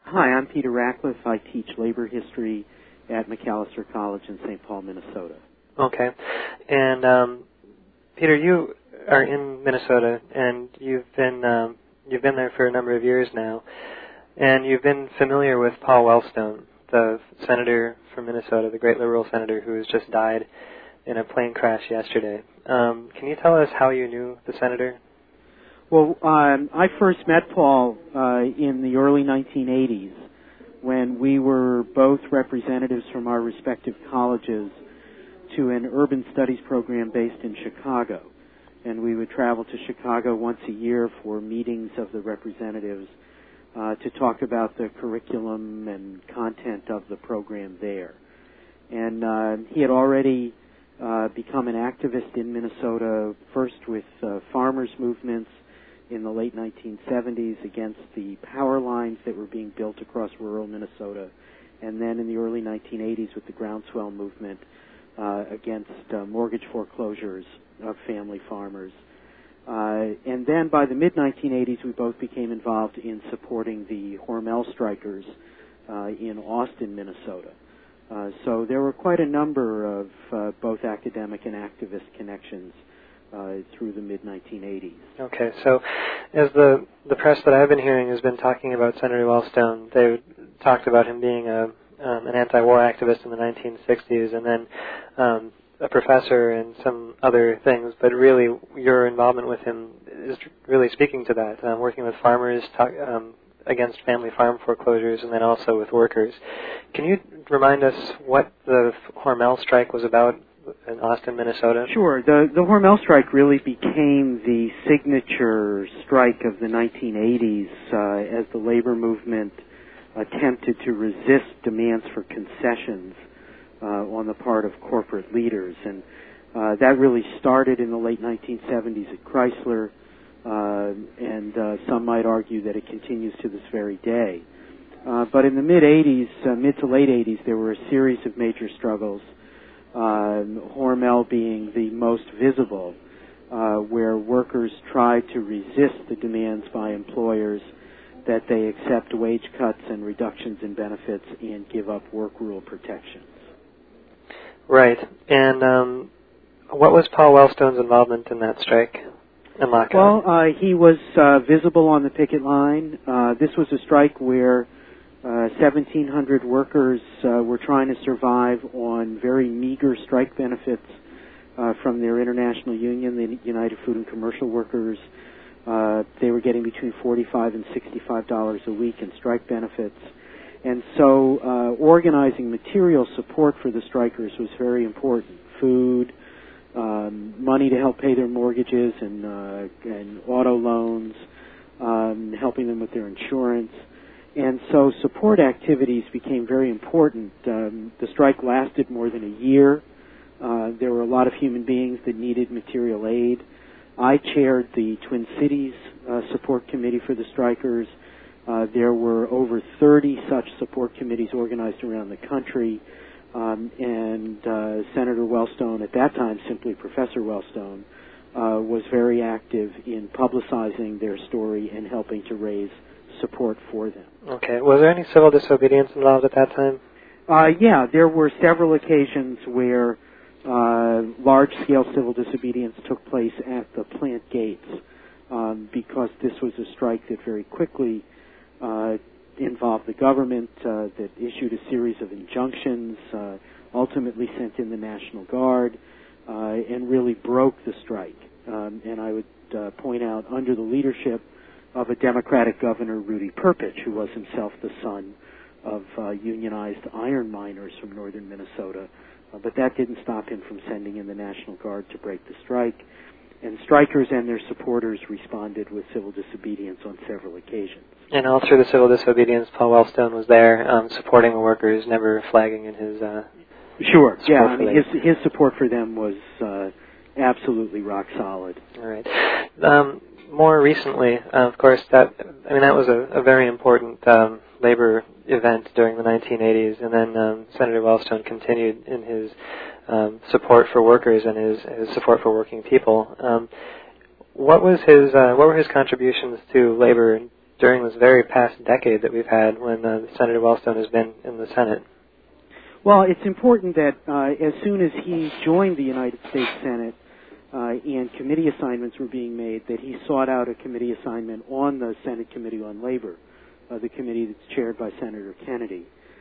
Hi, I'm Peter Ratcliffe. I teach labor history at Macalester College in St. Paul, Minnesota. Okay. And Peter, you are in Minnesota, and you've been there for a number of years now, and you've been familiar with Paul Wellstone, the senator from Minnesota, the great liberal senator who has just died in a plane crash yesterday. Can you tell us how you knew the senator? Well, I first met Paul in the early 1980s when we were both representatives from our respective colleges to an urban studies program based in Chicago. And we would travel to Chicago once a year for meetings of the representatives to talk about the curriculum and content of the program there. And he had already become an activist in Minnesota, first with farmers' movements in the late 1970s against the power lines that were being built across rural Minnesota, and then in the early 1980s with the groundswell movement against mortgage foreclosures of family farmers. And then by the mid-1980s, we both became involved in supporting the Hormel strikers in Austin, Minnesota. So there were quite a number of both academic and activist connections through the mid-1980s. Okay, so as the press that I've been hearing has been talking about Senator Wellstone, they talked about him being an anti-war activist in the 1960s, and then a professor and some other things, but really your involvement with him is really speaking to that, working with farmers against family farm foreclosures, and then also with workers. Can you remind us what the Hormel strike was about in Austin, Minnesota? Sure. The Hormel strike really became the signature strike of the 1980s as the labor movement attempted to resist demands for concessions on the part of corporate leaders. And that really started in the late 1970s at Chrysler, and some might argue that it continues to this very day. But in the mid-80s, mid to late 80s, there were a series of major struggles, Hormel being the most visible, where workers tried to resist the demands by employers that they accept wage cuts and reductions in benefits and give up work rule protections. Right. And what was Paul Wellstone's involvement in that strike and lockout? Well, he was visible on the picket line. This was a strike where 1,700 workers were trying to survive on very meager strike benefits from their international union, the United Food and Commercial Workers. They were getting between $45 and $65 a week in strike benefits. And so organizing material support for the strikers was very important. Food, money to help pay their mortgages and auto loans, helping them with their insurance. And so support activities became very important. The strike lasted more than a year. There were a lot of human beings that needed material aid. I chaired the Twin Cities support committee for the strikers. There were over 30 such support committees organized around the country. And Senator Wellstone, at that time simply Professor Wellstone, was very active in publicizing their story and helping to raise support for them. Okay. Was there any civil disobedience involved at that time? Yeah, there were several occasions where large-scale civil disobedience took place at the plant gates because this was a strike that very quickly involved the government, that issued a series of injunctions, ultimately sent in the National Guard, and really broke the strike. And I would point out, under the leadership of a Democratic governor, Rudy Perpich, who was himself the son of unionized iron miners from northern Minnesota. But that didn't stop him from sending in the National Guard to break the strike. And strikers and their supporters responded with civil disobedience on several occasions. And all through the civil disobedience, Paul Wellstone was there supporting the workers, never flagging in his Sure, yeah. I mean, his support for them was absolutely rock solid. All right. More recently, of course, that was a very important labor event during the 1980s, and then Senator Wellstone continued in his support for workers and his support for working people. What were his contributions to labor during this very past decade that we've had when Senator Wellstone has been in the Senate. Well, it's important that as soon as he joined the United States Senate and committee assignments were being made, that he sought out a committee assignment on the Senate Committee on Labor, the committee that's chaired by Senator Kennedy.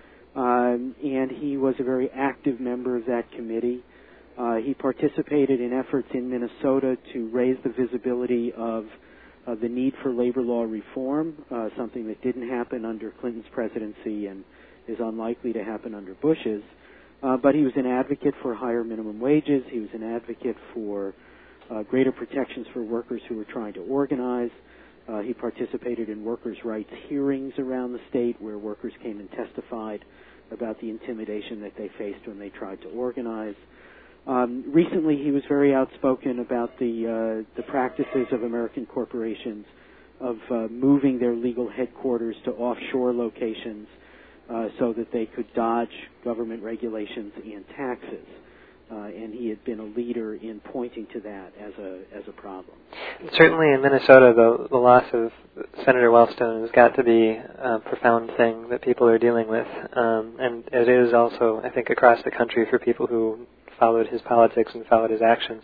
And he was a very active member of that committee. He participated in efforts in Minnesota to raise the visibility of the need for labor law reform, something that didn't happen under Clinton's presidency and is unlikely to happen under Bush's. But he was an advocate for higher minimum wages. He was an advocate for greater protections for workers who were trying to organize. He participated in workers' rights hearings around the state where workers came and testified about the intimidation that they faced when they tried to organize. Recently, he was very outspoken about the practices of American corporations of moving their legal headquarters to offshore locations so that they could dodge government regulations and taxes. And he had been a leader in pointing to that as a problem. Certainly in Minnesota, the loss of Senator Wellstone has got to be a profound thing that people are dealing with. And it is also, I think, across the country for people who followed his politics and followed his actions.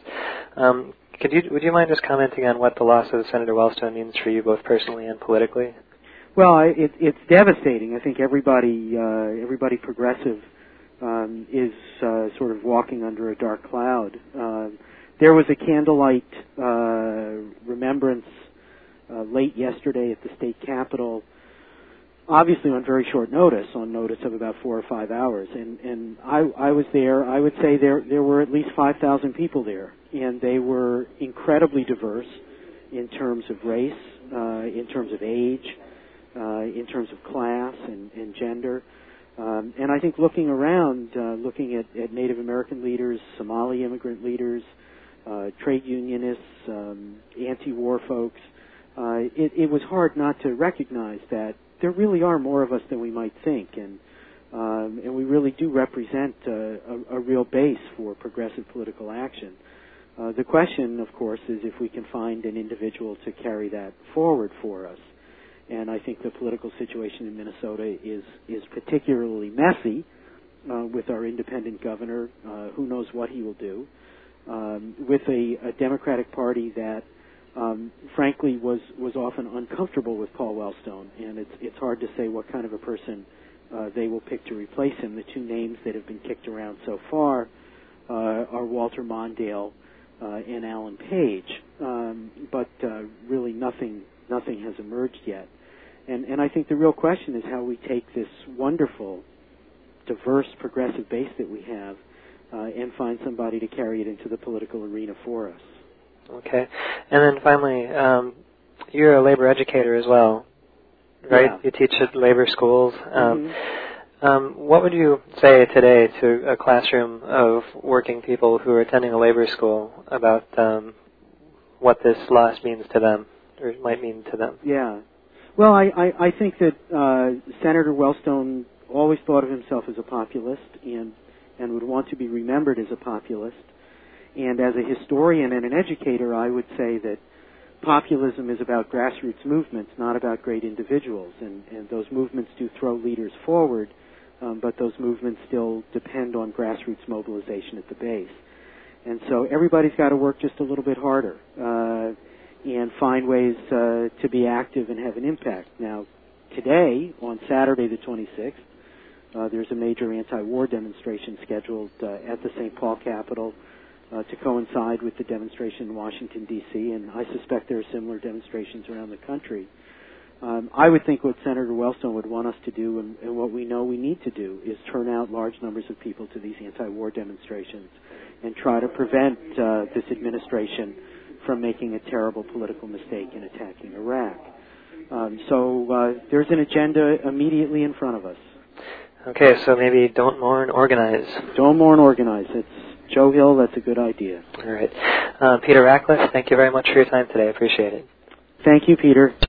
Would you mind just commenting on what the loss of Senator Wellstone means for you both personally and politically? Well, it's devastating. I think everybody progressive is sort of walking under a dark cloud. There was a candlelight remembrance late yesterday at the state capitol, obviously on very short notice, on notice of about 4 or 5 hours. And I was there. I would say there were at least 5,000 people there, and they were incredibly diverse in terms of race, in terms of age, in terms of class and gender. And I think looking around, looking at Native American leaders, Somali immigrant leaders, trade unionists, anti-war folks, it was hard not to recognize that there really are more of us than we might think, and we really do represent a real base for progressive political action. The question, of course, is if we can find an individual to carry that forward for us. And I think the political situation in Minnesota is particularly messy with our independent governor. Who knows what he will do? With a Democratic Party that, frankly, was often uncomfortable with Paul Wellstone. And it's hard to say what kind of a person they will pick to replace him. The two names that have been kicked around so far are Walter Mondale and Alan Page. But really nothing has emerged yet. And I think the real question is how we take this wonderful, diverse, progressive base that we have and find somebody to carry it into the political arena for us. Okay. And then finally, you're a labor educator as well, right? Yeah. You teach at labor schools. What would you say today to a classroom of working people who are attending a labor school about what this loss means to them, or might mean to them? Yeah. Well, I think that Senator Wellstone always thought of himself as a populist and would want to be remembered as a populist. And as a historian and an educator, I would say that populism is about grassroots movements, not about great individuals. And those movements do throw leaders forward, but those movements still depend on grassroots mobilization at the base. And so everybody's got to work just a little bit harder and find ways to be active and have an impact. Now, today, on Saturday the 26th, there's a major anti-war demonstration scheduled at the St. Paul Capitol to coincide with the demonstration in Washington, D.C., and I suspect there are similar demonstrations around the country. I would think what Senator Wellstone would want us to do, and what we know we need to do, is turn out large numbers of people to these anti-war demonstrations and try to prevent this administration from making a terrible political mistake in attacking Iraq. So there's an agenda immediately in front of us. Okay, so maybe don't mourn, organize. Don't mourn, organize. It's Joe Hill, that's a good idea. All right. Peter Ratcliffe, thank you very much for your time today. I appreciate it. Thank you, Peter.